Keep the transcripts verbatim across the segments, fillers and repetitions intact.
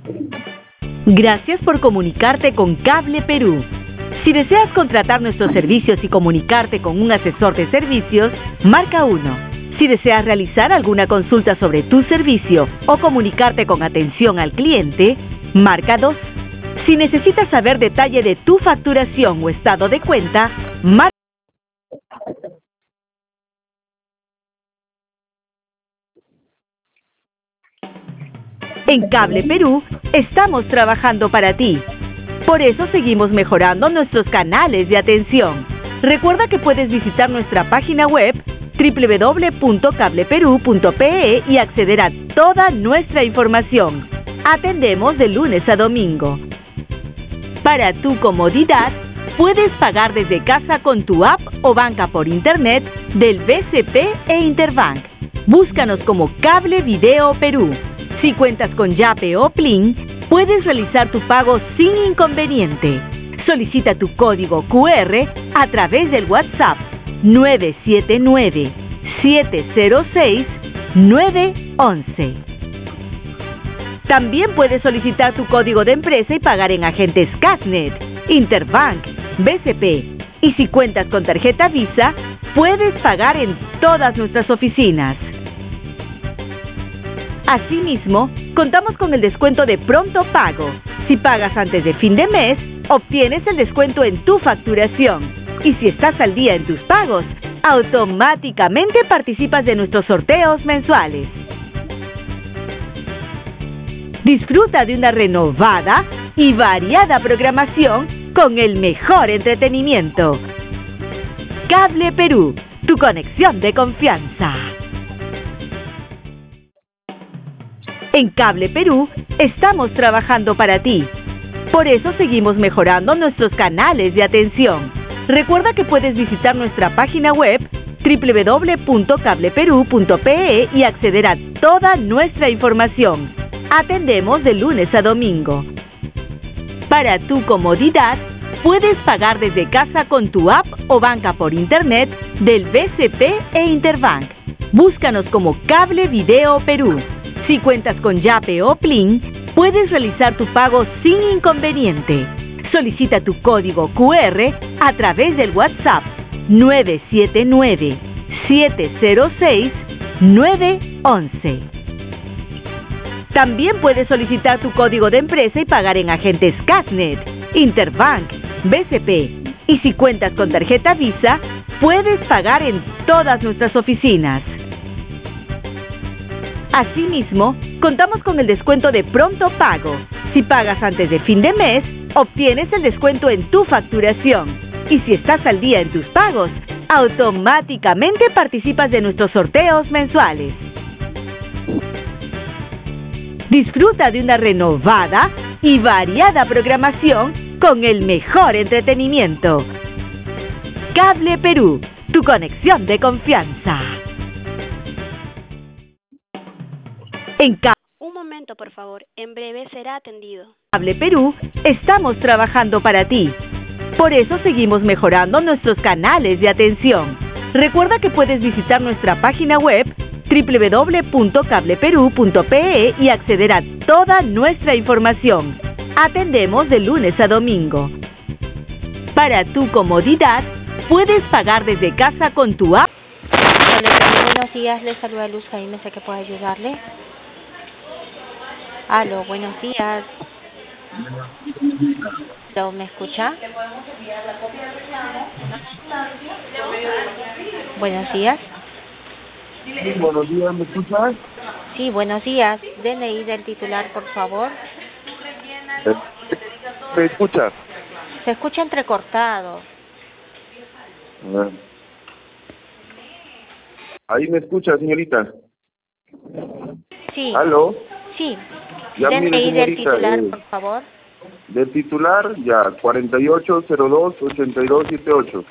Gracias por comunicarte con Cable Perú. Si deseas contratar nuestros servicios y comunicarte con un asesor de servicios, marca uno. Si deseas realizar alguna consulta sobre tu servicio o comunicarte con atención al cliente, marca dos. Si necesitas saber detalle de tu facturación o estado de cuenta, marca. En Cable Perú estamos trabajando para ti. Por eso seguimos mejorando nuestros canales de atención. Recuerda que puedes visitar nuestra página web doble u doble u doble u punto cable perú punto pe e y acceder a toda nuestra información. Atendemos de lunes a domingo. Para tu comodidad, puedes pagar desde casa con tu app o banca por internet del B C P e Interbank. Búscanos como Cable Video Perú. Si cuentas con Yape o Plin, puedes realizar tu pago sin inconveniente. Solicita tu código cu erre a través del WhatsApp nueve siete nueve, siete cero seis, nueve once. También puedes solicitar tu código de empresa y pagar en agentes Casnet, Interbank, B C P. Y si cuentas con tarjeta Visa, puedes pagar en todas nuestras oficinas. Asimismo, contamos con el descuento de pronto pago. Si pagas antes de fin de mes, obtienes el descuento en tu facturación. Y si estás al día en tus pagos, automáticamente participas de nuestros sorteos mensuales. Disfruta de una renovada y variada programación con el mejor entretenimiento. Cable Perú, tu conexión de confianza. En Cable Perú estamos trabajando para ti. Por eso seguimos mejorando nuestros canales de atención. Recuerda que puedes visitar nuestra página web doble u doble u doble u punto cable perú punto pe e y acceder a toda nuestra información. Atendemos de lunes a domingo. Para tu comodidad, puedes pagar desde casa con tu app o banca por internet del B C P e Interbank. Búscanos como Cable Video Perú. Si cuentas con Yape o Plin, puedes realizar tu pago sin inconveniente. Solicita tu código cu erre a través del WhatsApp nueve siete nueve, siete cero seis, nueve once. También puedes solicitar tu código de empresa y pagar en agentes Casnet, Interbank, B C P. Y si cuentas con tarjeta Visa, puedes pagar en todas nuestras oficinas. Asimismo, contamos con el descuento de pronto pago. Si pagas antes de fin de mes, obtienes el descuento en tu facturación. Y si estás al día en tus pagos, automáticamente participas de nuestros sorteos mensuales. Disfruta de una renovada y variada programación con el mejor entretenimiento. Cable Perú, tu conexión de confianza. En Cable Un momento, por favor. En breve será atendido. Cable Perú estamos trabajando para ti. Por eso seguimos mejorando nuestros canales de atención. Recuerda que puedes visitar nuestra página web doble u doble u doble u punto cable perú punto pe e y acceder a toda nuestra información. Atendemos de lunes a domingo. Para tu comodidad, puedes pagar desde casa con tu app. Hola, buenos días, les saluda Luz Jaime, sé que puedo ayudarle. Aló, buenos días. ¿Lo me escucha? Buenos días. Sí, buenos días, ¿me escuchas? Sí, buenos días. D N I del titular, por favor. Eh, ¿Me escuchas? Se escucha entrecortado. Ah. Ahí me escucha, señorita. Sí. ¿Aló? Sí. Ya, D N I mire, del señorita, titular, eh, por favor. Del titular, ya, cuarenta y ocho cero dos, ochenta y dos setenta y ocho.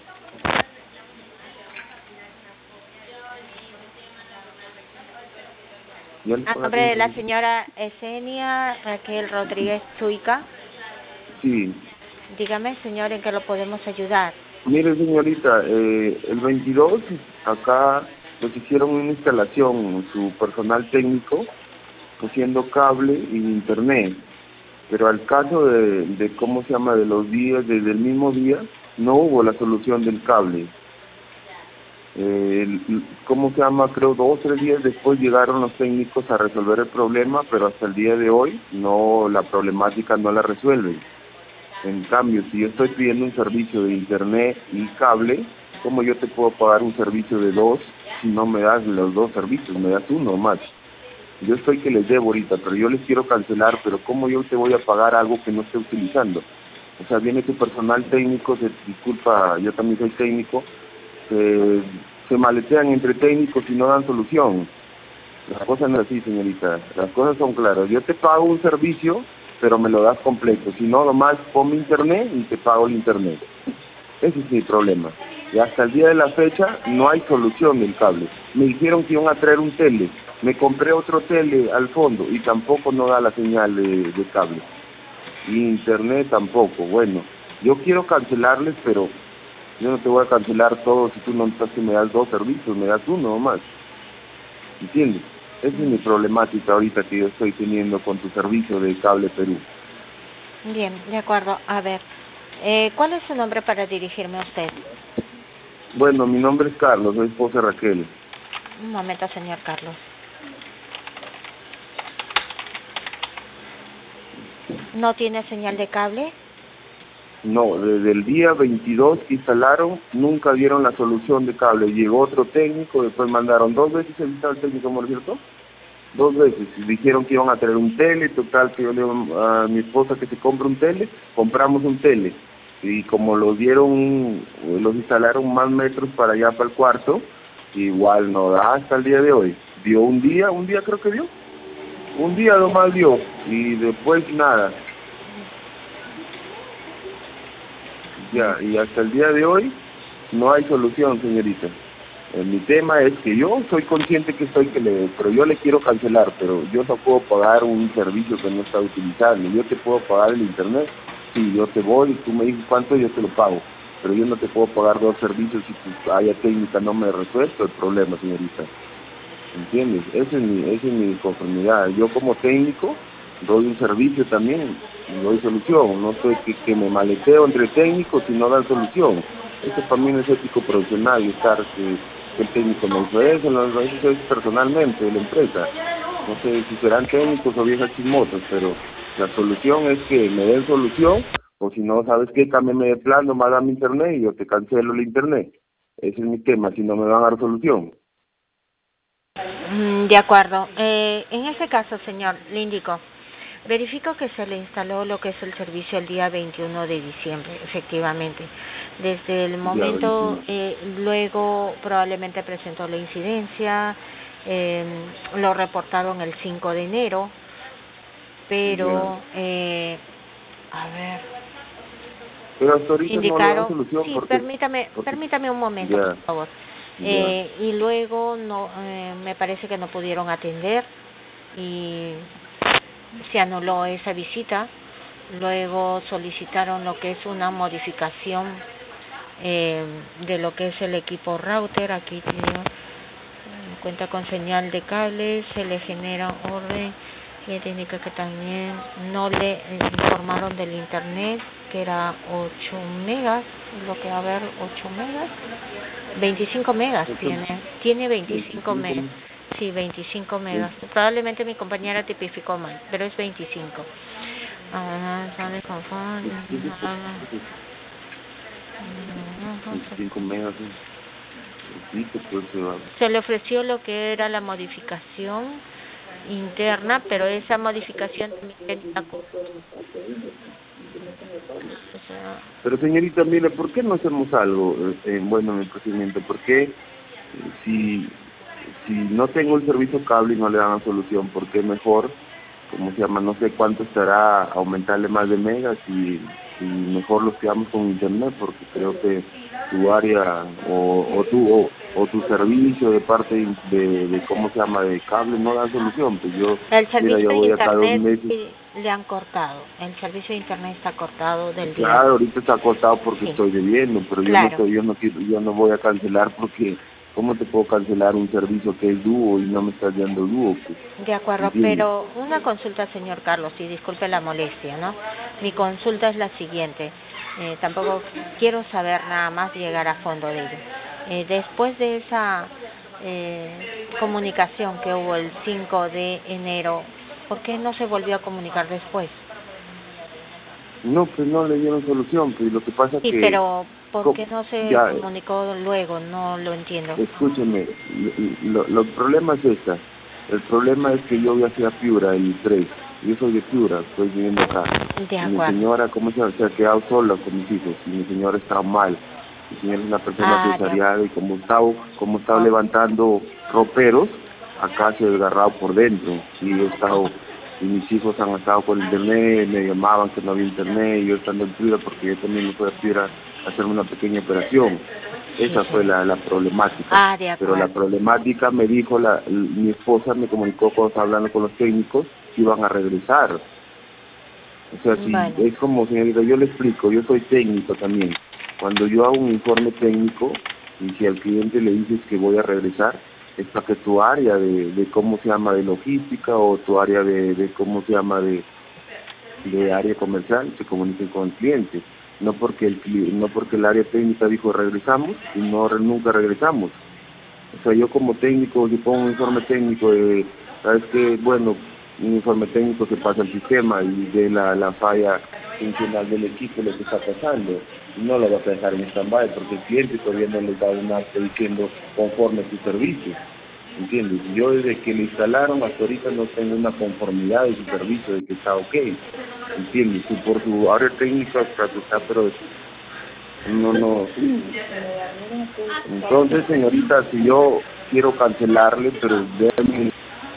A nombre de la señora Esenia Raquel Rodríguez Zuica. Sí. Dígame, señor, ¿en qué lo podemos ayudar? Mire, señorita, eh, el veintidós, acá nos hicieron una instalación, su personal técnico, cogiendo cable y internet, pero al caso de, de cómo se llama, de los días, desde el mismo día, no hubo la solución del cable. Eh, el- ¿Cómo se llama? Creo dos o tres días después llegaron los técnicos a resolver el problema, pero hasta el día de hoy no, la problemática no la resuelven. En cambio, si yo estoy pidiendo un servicio de internet y cable, ¿cómo yo te puedo pagar un servicio de dos si no me das los dos servicios, me das uno más? Yo estoy que les debo ahorita, pero yo les quiero cancelar, pero ¿cómo yo te voy a pagar algo que no esté utilizando? O sea, viene tu personal técnico, se, disculpa, yo también soy técnico, se, se maletean entre técnicos y no dan solución. Las cosas no es así, señorita, las cosas son claras. Yo te pago un servicio, pero me lo das completo. Si no, nomás ponme internet y te pago el internet. Ese es mi problema. Y hasta el día de la fecha no hay solución del cable. Me dijeron que iban a traer un tele. Me compré otro tele al fondo y tampoco no da la señal de, de cable. Y internet tampoco. Bueno, yo quiero cancelarles, pero yo no te voy a cancelar todo si tú no estás que me das dos servicios, me das uno nomás. ¿Entiendes? Esa es mi problemática ahorita que yo estoy teniendo con tu servicio de Cable Perú. Bien, de acuerdo. A ver, eh, ¿cuál es su nombre para dirigirme a usted? Bueno, mi nombre es Carlos, soy esposa de Raquel. Un momento, señor Carlos. ¿No tiene señal de cable? No, desde el día veintidós que instalaron, nunca dieron la solución de cable. Llegó otro técnico, después mandaron dos veces el técnico, ¿no es cierto? Dos veces. Y dijeron que iban a traer un tele, total, que yo le digo a mi esposa que se compre un tele, compramos un tele. Y como los dieron, los instalaron más metros para allá, para el cuarto, igual no da hasta el día de hoy. Dio un día, un día creo que dio. Un día nomás dio, y después nada. Ya, y hasta el día de hoy no hay solución, señorita. Eh, mi tema es que yo soy consciente que estoy que le, pero yo le quiero cancelar, pero yo no puedo pagar un servicio que no está utilizando. Yo te puedo pagar el internet, sí, yo te voy y tú me dices cuánto, yo te lo pago, pero yo no te puedo pagar dos servicios si tu área técnica no me resuelve el problema, señorita. ¿Entiendes? Esa es mi, esa es mi conformidad. Yo como técnico doy un servicio también, y doy solución. No soy que, que me maleteo entre técnicos y no dan solución. Eso para mí no es ético profesional, estar que, que el técnico me hizo eso, no, eso es personalmente de la empresa. No sé si serán técnicos o viejas chismosas, pero la solución es que me den solución, o si no, ¿sabes qué? Cámbiame de plan, nomás dame internet y yo te cancelo el internet. Ese es mi tema, si no me van a dar solución. De acuerdo. Eh, en ese caso, señor, le indico, verifico que se le instaló lo que es el servicio el día veintiuno de diciembre, efectivamente. Desde el momento, eh, luego probablemente presentó la incidencia, eh, lo reportaron el cinco de enero, pero, eh, a ver... Pero hasta ahorita indicaron, no le dan solución sí, porque, permítame, porque, permítame un momento, ya, por favor. Eh, y luego no, eh, me parece que no pudieron atender y se anuló esa visita. Luego solicitaron lo que es una modificación eh, de lo que es el equipo router. Aquí tiene, cuenta con señal de cable, se le genera orden y técnica que también no le informaron del internet, que era ocho megas, lo que va a haber ocho megas, veinticinco megas tiene, tiene veinticinco megas, sí, veinticinco megas, probablemente mi compañera tipificó mal, pero es veinticinco. Ah, sale con veinticinco megas, sí, pues, se le ofreció lo que era la modificación interna, pero esa modificación también tenía... Pero señorita, mire, ¿por qué no hacemos algo eh, bueno en el procedimiento? ¿Por qué eh, si, si no tengo el servicio cable y no le dan la solución, por qué mejor, como se llama, no sé cuánto estará aumentarle más de megas y, y mejor los quedamos con internet? Porque creo que tu área o, o tu o, o tu servicio de parte de, de, de cómo se llama, de cable no da solución. Pues yo, el servicio mira, yo voy de acá dos internet meses. le han cortado, el servicio de internet está cortado del día. Claro, ahorita está cortado porque sí. estoy debiendo, pero claro. yo no estoy, yo no quiero, yo no voy a cancelar porque ¿Cómo te puedo cancelar un servicio que es dúo y no me estás dando dúo? Pues, De acuerdo, ¿entiendes? pero una consulta, señor Carlos, y disculpe la molestia, ¿no? Mi consulta es la siguiente. Eh, tampoco quiero saber nada más, llegar a fondo de ello. Eh, después de esa eh, comunicación que hubo el cinco de enero, ¿por qué no se volvió a comunicar después? No, pues no le dieron solución, pues lo que pasa Sí, que... pero ¿por qué no se ya, comunicó luego? No lo entiendo. escúcheme, lo, lo, el problema es esta. El problema es que yo viajé a Piura el tres. Yo soy de Piura, estoy viviendo acá. De Y mi acuerdo. señora, ¿cómo se, se ha quedado sola con mis hijos? Y mi señora está mal. Mi señora es una persona Ah, cesariada y como estaba, como estaba Oh. levantando roperos, acá se ha desgarrado por dentro. Y yo he estado, y mis hijos han estado con internet, me llamaban que no había internet, y yo estando en Piura porque yo también me fui a Piura a hacerme una pequeña operación. Esa Sí, fue sí. la, la problemática. Ah, de Pero la acuerdo. problemática me dijo, la, mi esposa me comunicó cuando estaba hablando con los técnicos que iban a regresar. O sea, si Bueno. es como, señorita, yo le explico, yo soy técnico también. Cuando yo hago un informe técnico y si al cliente le dices que voy a regresar, es para que tu área de, de cómo se llama de logística o tu área de, de cómo se llama de, de área comercial se comuniquen con el cliente. No porque el cli- no porque el área técnica dijo regresamos y no re- nunca regresamos. O sea, yo como técnico, si pongo un informe técnico de, ¿sabes qué? Bueno, un informe técnico se pasa al sistema y de la, la falla funcional del equipo lo que está pasando. Y no lo vas a dejar en stand-by porque el cliente todavía no les da un acta diciendo conforme a tu servicio. ¿Entiendes? Yo desde que le instalaron hasta ahorita no tengo una conformidad de su servicio, de que está ok. ¿Entiendes? Y por su área técnica está, está pero no, no. Entonces, señorita, si yo quiero cancelarle, pero déjame,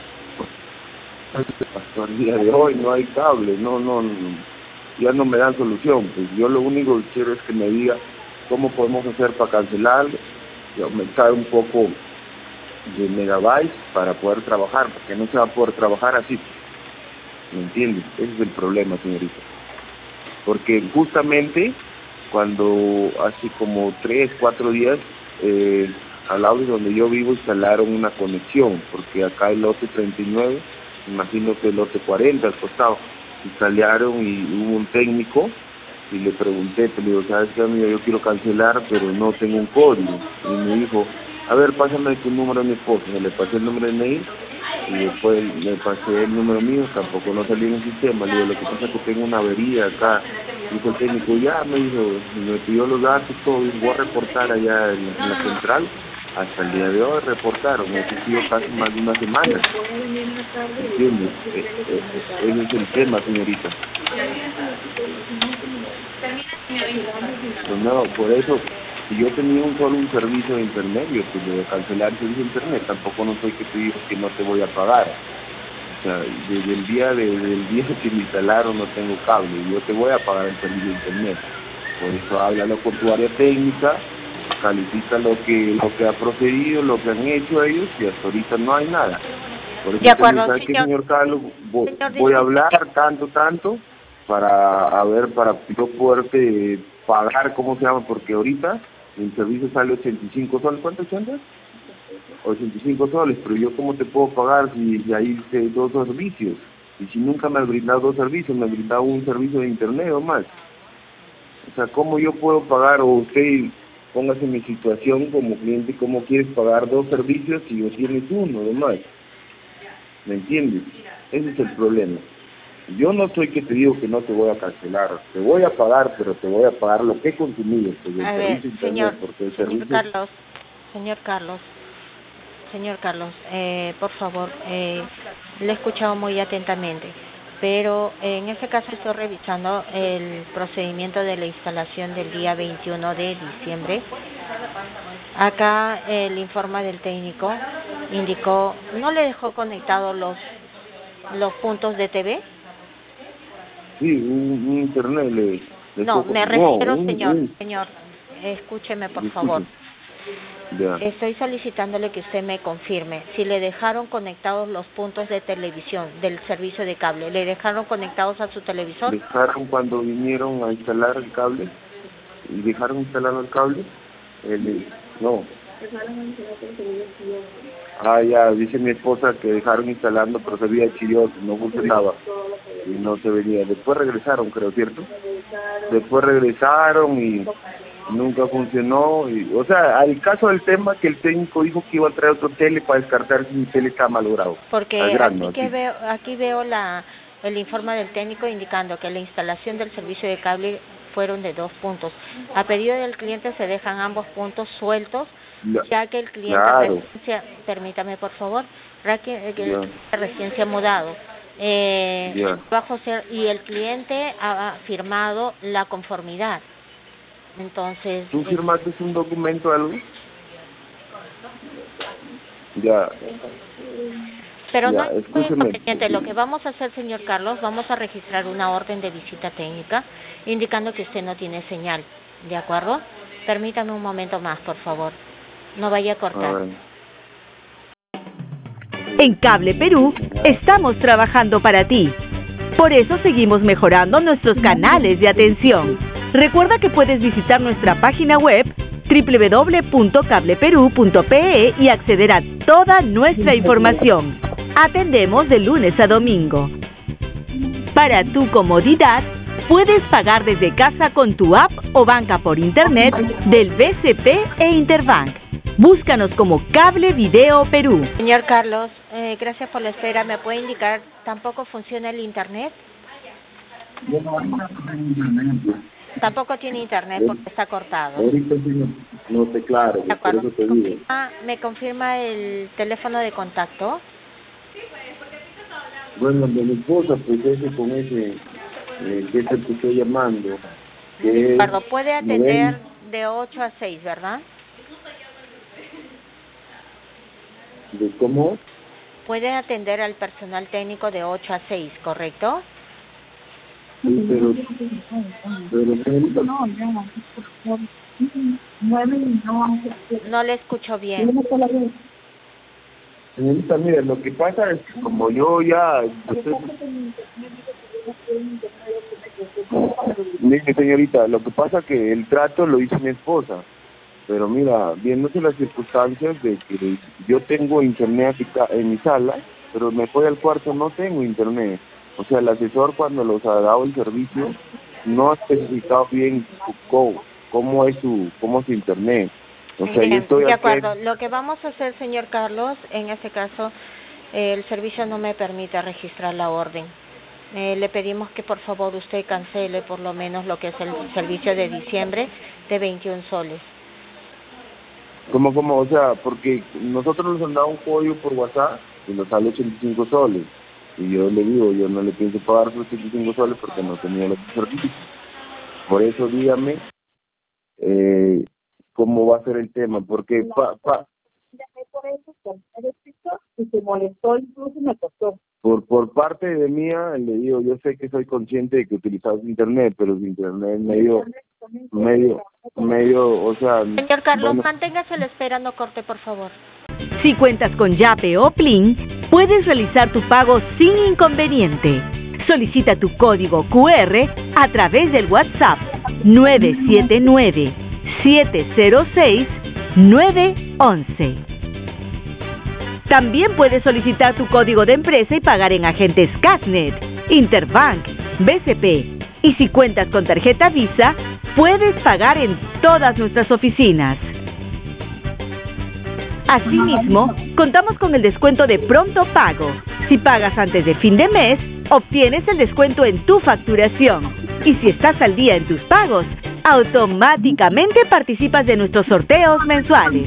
hasta el día de hoy no hay cable, no, no, no, ya no me dan solución. Pues yo lo único que quiero es que me diga cómo podemos hacer para cancelarle y aumentar un poco de megabytes para poder trabajar, porque no se va a poder trabajar así. ¿Me entiendes? Ese es el problema, señorita. Porque justamente cuando hace como tres, cuatro días, eh, al lado de donde yo vivo instalaron una conexión, porque acá el lote treinta y nueve, imagino que el lote cuarenta al costado, instalaron y hubo un técnico y le pregunté, pues le digo, ¿sabes qué, amigo? Yo quiero cancelar, pero no tengo un código. Y me dijo, a ver, pásame tu número de mi esposo. Me le pasé el número de mail y después le pasé el número mío, tampoco no salía en el sistema. Le digo, lo que pasa es que tengo una avería acá. Dijo el técnico, ya, me dijo, me pidió los datos, todo, y voy a reportar allá en, en la central. Hasta el día de hoy reportaron, eso ha sido casi más de una semana. ¿Entiendes? E- e- e- ese es el tema, señorita. Pues no, por eso, si yo tenía un solo un servicio de internet, yo pues de cancelar el servicio de internet, tampoco no soy que te digo que no te voy a pagar. O sea, desde el día de, desde el día que me instalaron no tengo cable, yo te voy a pagar el servicio de internet. Por eso háblalo con tu área técnica, califica lo que lo que ha procedido, lo que han hecho ellos y hasta ahorita no hay nada. Por eso De acuerdo, ¿sabes qué, señor. señor Carlos? Voy, Señor, voy a disculpe. hablar tanto, tanto para a ver, para yo poderte pagar, ¿cómo se llama? Porque ahorita el servicio sale ochenta y cinco soles, ¿cuánto ochenta? ochenta y cinco soles, pero yo cómo te puedo pagar si, si hay eh, dos servicios, y si nunca me has brindado dos servicios, me has brindado un servicio de internet o más. O sea, ¿cómo yo puedo pagar, o usted póngase en mi situación como cliente, cómo quieres pagar dos servicios si yo tienes uno o más? ¿Me entiendes? Ese es el problema. Yo no soy que te digo que no te voy a cancelar, te voy a pagar, pero te voy a pagar lo que he consumido, pues, el A ver, servicio de señor, internet, porque el señor servicio... Carlos, señor Carlos, señor Carlos, eh, por favor, eh, le he escuchado muy atentamente, pero en ese caso estoy revisando el procedimiento de la instalación del día veintiuno de diciembre. Acá el informe del técnico indicó, ¿no le dejó conectados los los puntos de T V? Sí, un, un internet le... le No, cojo- me no, refiero, un, señor, un, señor, escúcheme por disculpe, favor. ya. Estoy solicitándole que usted me confirme si le dejaron conectados los puntos de televisión del servicio de cable. ¿Le dejaron conectados a su televisor? Dejaron cuando vinieron a instalar el cable, y dejaron instalar el cable, el, no, Ah, ya, dice mi esposa que dejaron instalando, pero se veía chilloso, no funcionaba y no se venía. Después regresaron, creo, ¿cierto? Después regresaron y nunca funcionó. Y, o sea, al caso del tema que el técnico dijo que iba a traer otro tele para descartar si mi tele está malogrado. Porque grano, aquí, que veo, aquí veo la, el informe del técnico indicando que la instalación del servicio de cable fueron de dos puntos. A pedido del cliente se dejan ambos puntos sueltos, ya que el cliente claro. recién se, permítame por favor, ya que el cliente recién se ha mudado. Eh, yeah. bajo ser, y el cliente ha firmado la conformidad. Entonces, ¿tú firmaste eh, un documento algo? Ya. Pero ya, no es muy inconveniente. Lo que vamos a hacer, señor Carlos, vamos a registrar una orden de visita técnica indicando que usted no tiene señal, ¿de acuerdo? Permítame un momento más, por favor. No vaya a cortar. En Cable Perú estamos trabajando para ti. Por eso seguimos mejorando nuestros canales de atención. Recuerda que puedes visitar nuestra página web doble u doble u doble u punto cable perú punto pe e y acceder a toda nuestra información. Atendemos de lunes a domingo. Para tu comodidad, puedes pagar desde casa con tu app o banca por internet del B C P e Interbank. Búscanos como Cable Video Perú. Señor Carlos, eh, gracias por la espera. ¿Me puede indicar, tampoco funciona el internet? Tampoco tiene internet porque está cortado. Ahorita sí no sé, claro. De acuerdo. ¿Me confirma, ¿Me confirma el teléfono de contacto? Bueno, de mi esposa, pues ese con ese, eh, que es el que estoy llamando. Que Perdón, puede atender de ocho a seis, ¿verdad? ¿De cómo? Puede atender al personal técnico de ocho a seis, ¿correcto? Sí, pero, pero señorita, no le escucho bien. Señorita, mire, lo que pasa es que como yo ya... Estoy... Mire, señorita, lo que pasa es que el trato lo hizo mi esposa. Pero mira, viéndose las circunstancias de que yo tengo internet en mi sala, pero me voy al cuarto, no tengo internet. O sea, el asesor cuando los ha dado el servicio no ha especificado bien cómo, cómo es su cómo es su internet. O sea, bien, yo estoy de aquí... acuerdo. Lo que vamos a hacer, señor Carlos, en este caso, eh, el servicio no me permite registrar la orden. Eh, le pedimos que por favor usted cancele por lo menos lo que es el servicio de diciembre de veintiún soles. ¿Cómo, cómo? O sea, porque nosotros nos han dado un código por WhatsApp y nos sale ochenta y cinco soles. Y yo le digo, yo no le pienso pagar los ochenta y cinco soles porque no tenía los servicios. Por eso dígame eh, cómo va a ser el tema, porque pa, pa, y se molestó, incluso me costó. Por, por parte de mía, le digo, yo sé que soy consciente de que utilizas internet, pero el internet medio, medio, medio, o sea... Señor Carlos, bueno, manténgase a la espera, no corte, por favor. Si cuentas con Yape o Plin, puedes realizar tu pago sin inconveniente. Solicita tu código cu erre a través del WhatsApp nueve siete nueve, siete cero seis, nueve once. También puedes solicitar tu código de empresa y pagar en agentes Casnet, Interbank, B C P. Y si cuentas con tarjeta Visa, puedes pagar en todas nuestras oficinas. Asimismo, contamos con el descuento de pronto pago. Si pagas antes de fin de mes, obtienes el descuento en tu facturación. Y si estás al día en tus pagos, automáticamente participas de nuestros sorteos mensuales.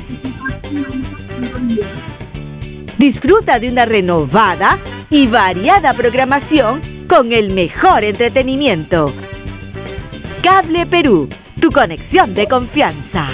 Disfruta de una renovada y variada programación con el mejor entretenimiento. Cable Perú, tu conexión de confianza.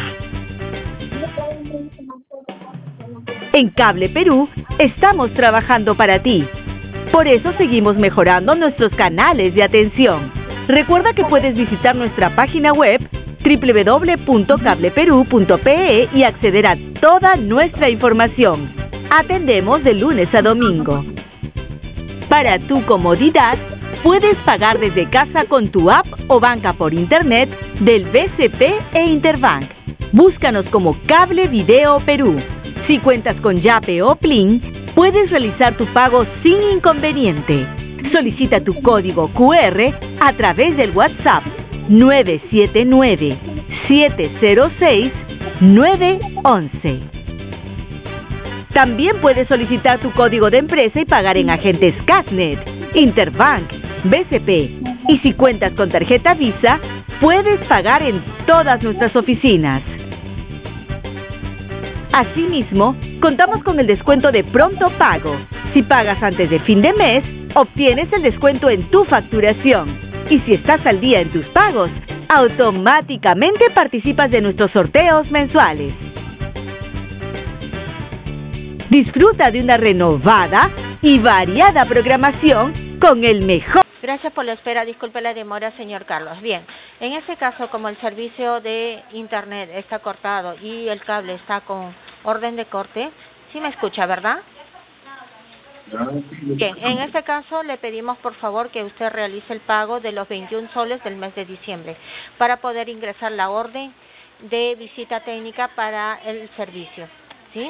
En Cable Perú estamos trabajando para ti. Por eso seguimos mejorando nuestros canales de atención. Recuerda que puedes visitar nuestra página web doble u doble u doble u punto cable perú punto pe e y acceder a toda nuestra información. Atendemos de lunes a domingo. Para tu comodidad, puedes pagar desde casa con tu app o banca por internet del B C P e Interbank. Búscanos como Cable Video Perú. Si cuentas con Yape o Plin, puedes realizar tu pago sin inconveniente. Solicita tu código cu erre a través del WhatsApp nueve siete nueve, siete cero seis, nueve once. También puedes solicitar tu código de empresa y pagar en agentes Casnet, Interbank, B C P. Y si cuentas con tarjeta Visa, puedes pagar en todas nuestras oficinas. Asimismo, contamos con el descuento de pronto pago. Si pagas antes de fin de mes, obtienes el descuento en tu facturación. Y si estás al día en tus pagos, automáticamente participas de nuestros sorteos mensuales. Disfruta de una renovada y variada programación con el mejor. Gracias por la espera, disculpe la demora, señor Carlos. Bien, en este caso, como el servicio de internet está cortado y el cable está con orden de corte, ¿sí me escucha, verdad? Bien, en este caso le pedimos por favor que usted realice el pago de los veintiún soles del mes de diciembre para poder ingresar la orden de visita técnica para el servicio, ¿sí?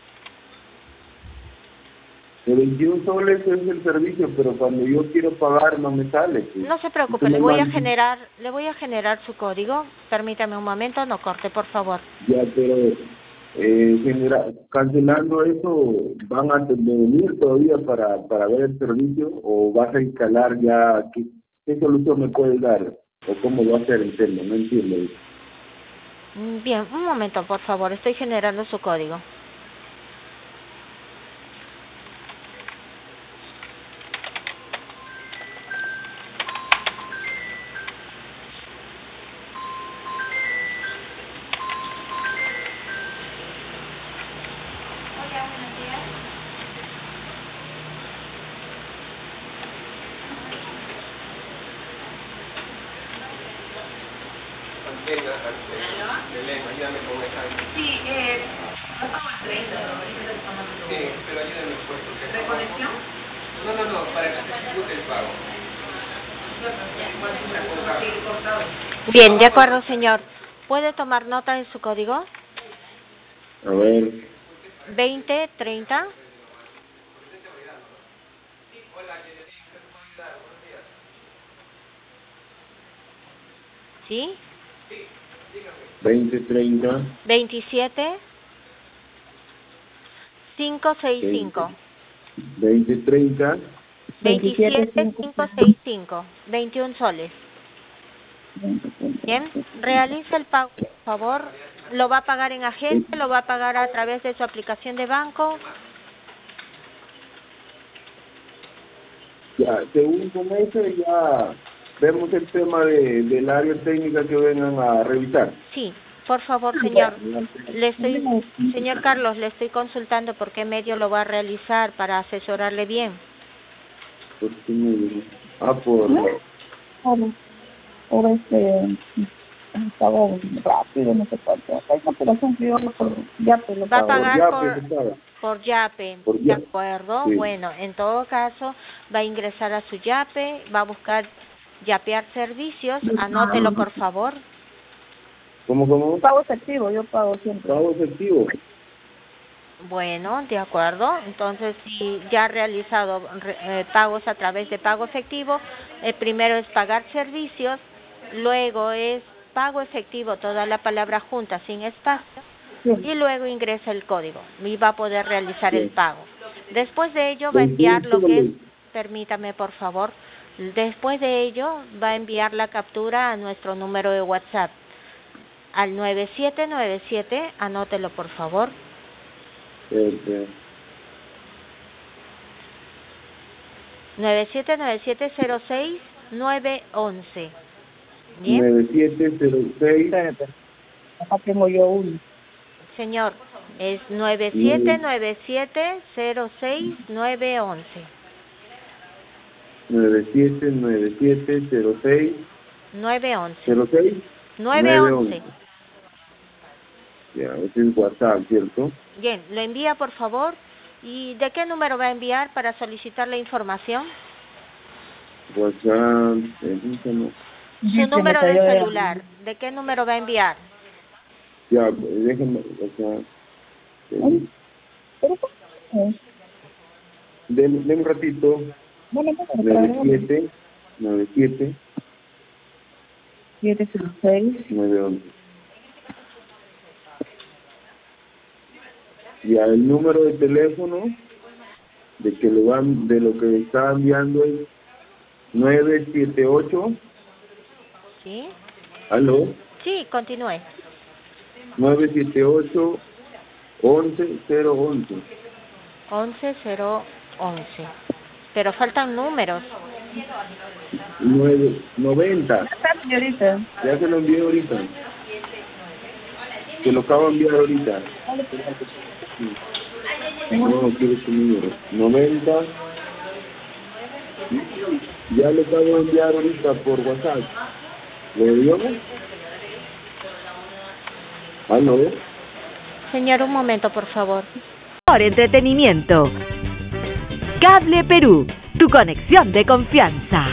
De veintiún soles es el servicio, pero cuando yo quiero pagar no me sale. Pues. No se preocupe, le voy a generar, le voy a generar su código. Permítame un momento, no corte, por favor. Ya, pero eh, genera, cancelando eso, ¿van a venir todavía para, para ver el servicio o vas a instalar ya? ¿Qué, qué solución me puedes dar? ¿O cómo va a ser el tema? No entiendo. Bien, un momento, por favor, estoy generando su código. Bien, de acuerdo, señor. ¿Puede tomar nota de su código? A ver. veinte, treinta. ¿Sí? veinte, treinta. veintisiete, quinientos sesenta y cinco. veinte, treinta. veintisiete, quinientos sesenta y cinco. veintiún soles. Bien, realiza el pago, por favor. ¿Lo va a pagar en agente? ¿Lo va a pagar a través de su aplicación de banco? Ya, según con eso ya vemos el tema de, del área técnica que vengan a revisar. Sí, por favor, señor. Le estoy, señor Carlos, le estoy consultando por qué medio lo va a realizar para asesorarle bien. ¿Por qué medio? Ah, por... Por, por este... pago rápido, no sé cuánto. Hay una operación que yo por Yape lo va a pago. pagar Por por, Yape, por Yape, Por ¿de Yape. acuerdo? Sí. Bueno, en todo caso, va a ingresar a su Yape, va a buscar Yapear servicios, anótelo por favor. ¿Cómo, cómo? Pago efectivo, yo pago siempre. Pago efectivo. Bueno, de acuerdo. Entonces, si ya ha realizado eh, pagos a través de pago efectivo, el primero es pagar servicios, luego es pago efectivo, toda la palabra junta sin espacio, Sí. y luego ingresa el código y va a poder realizar Sí. el pago. Después de ello va a enviar lo que es, permítame por favor, después de ello va a enviar la captura a nuestro número de WhatsApp al nueve siete nueve siete, anótelo por favor. Este, nueve siete nueve siete cero seis nueve once. ¿Bien? nueve siete cero seis. Espérate. Acá tengo yo uno. Señor, es nueve siete nueve siete cero seis nueve once. nueve siete nueve siete cero seis nueve once. cero seis nueve once. Ya, ese es WhatsApp, ¿cierto? Bien, lo envía por favor. ¿Y de qué número va a enviar para solicitar la información? WhatsApp, permítame. Su número de celular. ¿De qué número va a enviar? Ya, déjenme, o sea, eh, ¿Pero cómo es? den, den un ratito, Bueno, nueve siete, nueve siete, siete cero seis. nueve once. Ya, el número de teléfono de que le van, de lo que está enviando es nueve siete ocho, ¿Sí? aló, Sí, continúe. nueve siete ocho, once cero once. once cero once. Pero faltan números. nueve noventa. Está, señorita. Ya se lo envié ahorita. Se lo acabo de enviar ahorita. Sí. No, quiero su número. noventa. Ya le acabo de enviar ahorita por WhatsApp. ¿Lo vio? ¿Aló? Señor, un momento, por favor. Por entretenimiento. Cable Perú, tu conexión de confianza.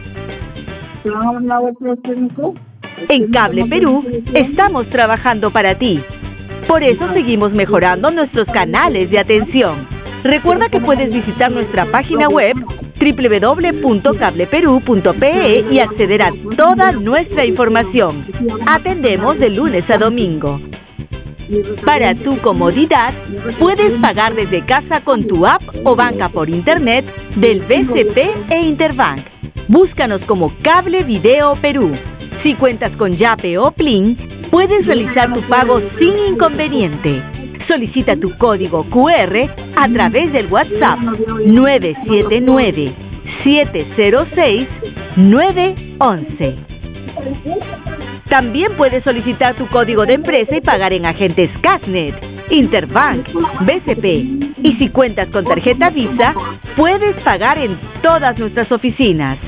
En Cable Perú estamos trabajando para ti. Por eso seguimos mejorando nuestros canales de atención. Recuerda que puedes visitar nuestra página web doble u doble u doble u punto cable perú punto pe e y acceder a toda nuestra información. Atendemos de lunes a domingo. Para tu comodidad, puedes pagar desde casa con tu app o banca por internet del B C P e Interbank. Búscanos como Cable Video Perú. Si cuentas con Yape o Plin, puedes realizar tu pago sin inconveniente. Solicita tu código cu erre a través del WhatsApp nueve siete nueve, siete cero seis, nueve once. También puedes solicitar tu código de empresa y pagar en agentes Casnet, Interbank, B C P. Y si cuentas con tarjeta Visa, puedes pagar en todas nuestras oficinas.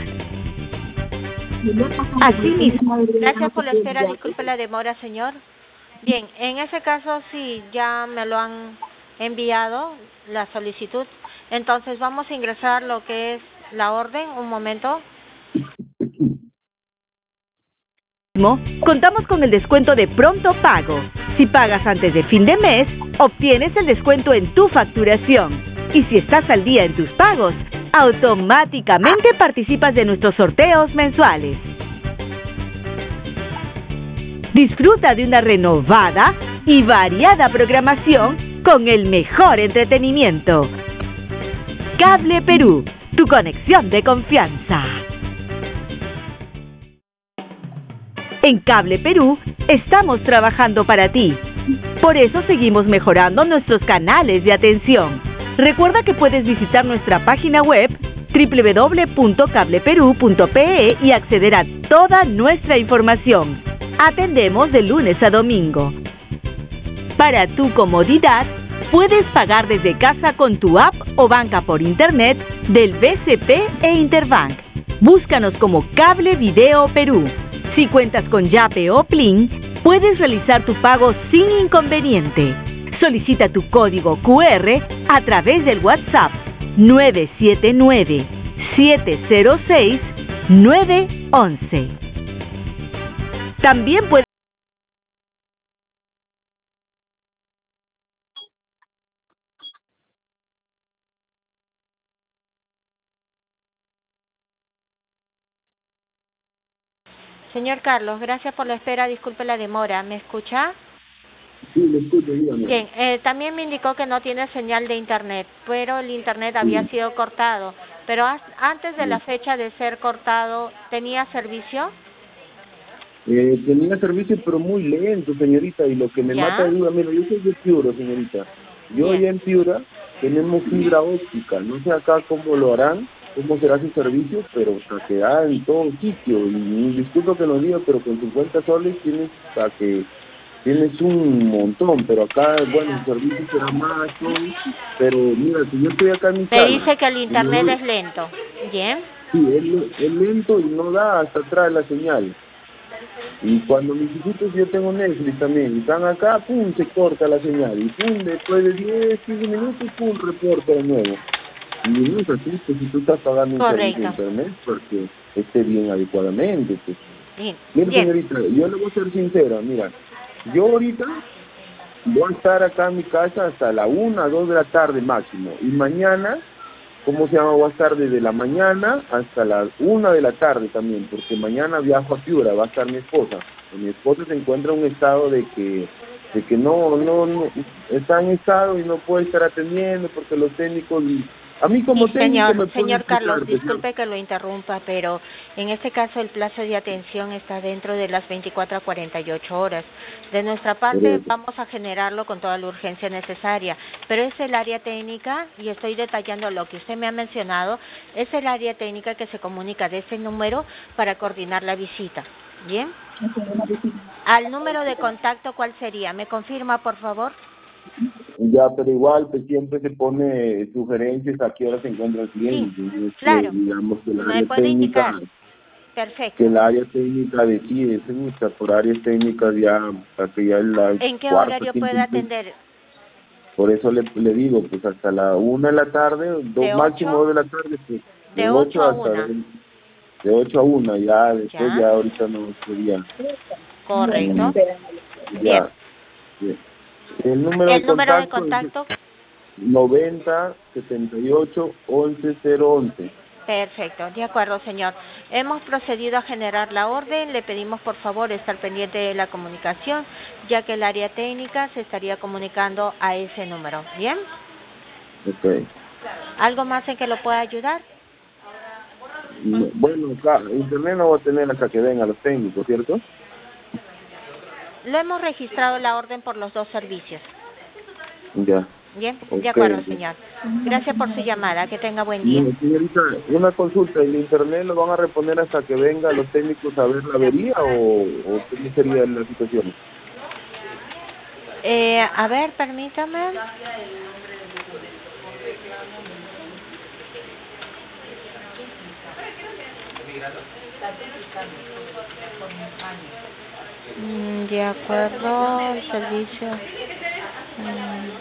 Asimismo, Gracias por la espera. Disculpe la demora, señor. Bien, en ese caso sí, ya me lo han enviado, la solicitud. Entonces vamos a ingresar lo que es la orden. Un momento. contamos con el descuento de pronto pago. Si pagas antes de fin de mes, obtienes el descuento en tu facturación. Y si estás al día en tus pagos, automáticamente participas de nuestros sorteos mensuales. Disfruta de una renovada y variada programación con el mejor entretenimiento. Cable Perú, tu conexión de confianza. En Cable Perú estamos trabajando para ti. Por eso seguimos mejorando nuestros canales de atención. Recuerda que puedes visitar nuestra página web doble u doble u doble u punto cable perú punto pe e y acceder a toda nuestra información. Atendemos de lunes a domingo. Para tu comodidad, puedes pagar desde casa con tu app o banca por internet del B C P e Interbank. Búscanos como Cable Video Perú. Si cuentas con Yape o Plin, puedes realizar tu pago sin inconveniente. Solicita tu código cu erre a través del WhatsApp nueve siete nueve, siete cero seis, nueve once. También puedes Señor Carlos, gracias por la espera. Disculpe la demora. ¿Me escucha? Sí, le escucho, dígame. Bien, eh, también me indicó que no tiene señal de internet, pero el internet había Sí. sido cortado. Pero as- antes de la fecha de ser cortado, ¿tenía servicio? Eh, tenía servicio, pero muy lento, señorita, y lo que me ¿Ya? mata de duda, mira, yo soy de Piura, señorita. Yo Bien. allá en Piura tenemos fibra óptica, no sé acá cómo lo harán, cómo será su servicio, pero o sea, que da en todo sitio, y disculpo que lo diga, pero con cincuenta soles tienes, o sea, que tienes un montón, pero acá, bueno, el servicio será más, todo, pero mira, si yo estoy acá en mi Me sala, dice que el y internet no- es lento. Bien. Sí, es, es lento y no da hasta atrás la señal. Y cuando mis hijitos, yo tengo Netflix también, y están acá, pum, se corta la señal, y pum, después de diez, quince minutos, pum, reporta de nuevo. Y no es así, pues si tú estás pagando un servicio de Correcto. internet, porque esté bien adecuadamente, pues. Bien. Mira, Bien. señorita, yo le voy a ser sincera, mira, yo ahorita voy a estar acá en mi casa hasta la una, dos de la tarde máximo. Y mañana, ¿cómo se llama? Voy a estar desde la mañana hasta la una de la tarde también, porque mañana viajo a Piura, va a estar mi esposa. Mi esposa se encuentra en un estado de que de que no, no, no, está en estado y no puede estar atendiendo porque los técnicos, a mí como Sí, técnico señor, me pueden señor Carlos, explicar, disculpe que lo interrumpa, pero en este caso el plazo de atención está dentro de las veinticuatro a cuarenta y ocho horas. De nuestra parte pero, vamos a generarlo con toda la urgencia necesaria, pero es el área técnica, y estoy detallando lo que usted me ha mencionado, es el área técnica que se comunica de ese número para coordinar la visita. ¿Bien? Al número de contacto, ¿cuál sería? ¿Me confirma, por favor? ya, pero igual pues siempre se pone sugerencias a qué hora se encuentra el cliente, Sí, entonces, claro. digamos que el ¿Me área puede indicar? técnica, Perfecto. que el área técnica decide, se gusta por áreas técnicas ya, hasta que ya es la ¿En qué cuarta, horario quinta, puede atender? por eso le, le digo, pues hasta la una de la tarde, dos, ¿De máximo ocho? dos de la tarde, pues de De ocho ocho a hasta una. de, de ocho a una, ya después ¿Ya? ya ahorita no sería, Correcto. Bien. ya, ya. El número de ¿El número de contacto es contacto? noventa, setenta y ocho, once, cero once. Perfecto, de acuerdo, señor. Hemos procedido a generar la orden. Le pedimos, por favor, estar pendiente de la comunicación, ya que el área técnica se estaría comunicando a ese número. ¿Bien? Okay. ¿Algo más en que lo pueda ayudar? No, bueno, acá, internet no va a tener hasta que vengan los técnicos, ¿cierto? Lo hemos registrado la orden por los dos servicios. Ya. Bien, Okay. de acuerdo, señor. Gracias por su llamada. Que tenga buen día. No, señorita, una consulta, ¿el internet lo van a reponer hasta que vengan los técnicos a ver la avería o, o cómo sería la situación? Eh, a ver, permítame. Mm, de acuerdo, el servicio. Mm.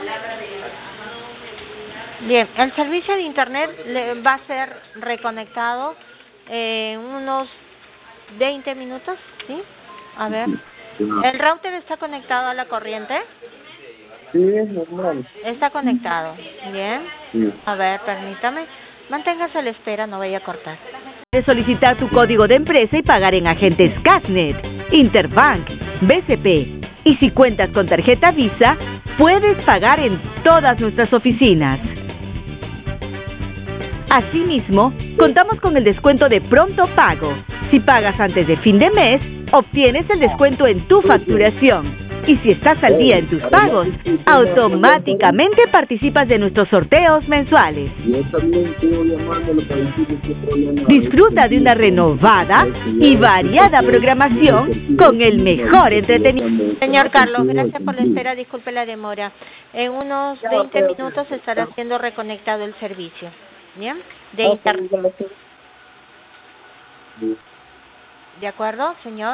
Bien, el servicio de internet le va a ser reconectado en unos veinte minutos, ¿sí? A ver. ¿El router está conectado a la corriente? Sí, es normal. Está conectado. Bien. Sí. A ver, permítame. Manténgase a la espera, no vaya a cortar. Puedes solicitar tu código de empresa y pagar en agentes Casnet, Interbank, B C P. Y si cuentas con tarjeta Visa, puedes pagar en todas nuestras oficinas. Asimismo, contamos con el descuento de pronto pago. Si pagas antes de fin de mes, obtienes el descuento en tu facturación. Y si estás al día en tus pagos, automáticamente participas de nuestros sorteos mensuales. Disfruta de una renovada y variada programación con el mejor entretenimiento. Señor Carlos, gracias por la espera, disculpe la demora. En unos veinte minutos estará siendo reconectado el servicio. ¿Bien? De internet. ¿De acuerdo, señor?